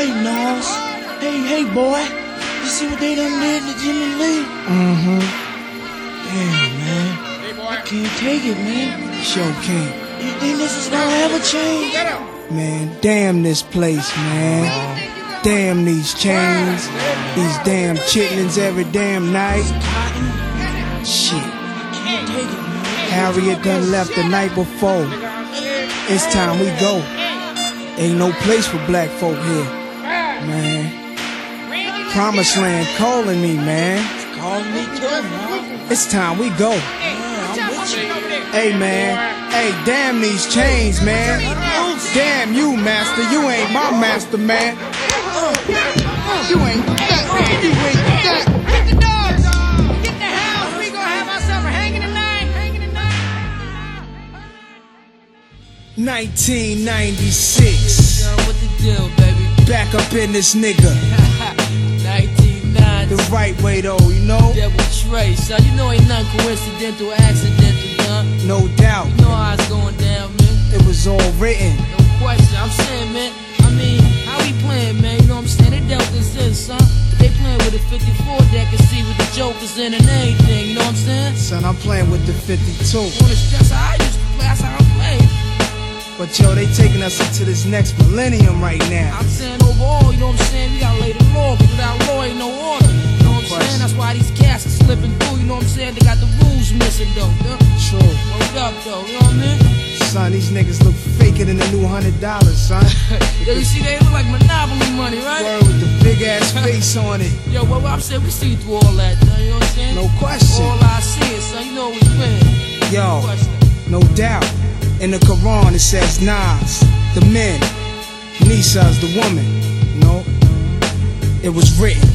Hey, Nas. Hey, boy. You see what they done did to Jimmy Lee? Damn, man. I can't take it, man. Sure can't. You think this is gonna ever change? Man, damn this place, man. Damn these chains. These damn chitlins every damn night. Shit. Can't take it, man. Harriet done left the night before. It's time we go. Ain't no place for black folk here, man. Promised Land calling me, man. Call me too, man. It's time we go. I'm with you. Hey, man. Hey, damn these chains, man. Damn you, master. You ain't my master, man. You ain't that, man. You ain't that. Get the dogs. Get the house. We gonna have ourselves a hanging tonight. 1996. What the deal, baby? Back up in this nigga. 1990. The right way, though, you know? Devil Trey, son. You know ain't nothing coincidental or accidental, son. No doubt. You know how it's going down, man. It was all written. No question. I'm saying, man. I mean, how we playing, man? You know what I'm saying? They dealt this in, son. They playing with a 54 deck and see what the jokers in and everything. You know what I'm saying? Son, I'm playing with the 52. That's how I used to play. That's how I played. But yo, they taking us into this next millennium right now. I'm saying overall, you know what I'm saying? We gotta lay the law, but without law ain't no order. You know what I'm saying? That's why these cats are slipping through, you know what I'm saying? They got the rules missing though. True. Hold up though, you know what I mean? Son, these niggas look faker than the new $100, son. Yo, you see, they look like Monopoly money, right? Word with the big ass face on it. Yo, well, I'm saying we see through all that, you know what I'm saying? No question. All I see is, son, you know we win. Yo, No question. no doubt. In the Quran it says Nas, the men, Nisa's the woman. You know, it was written.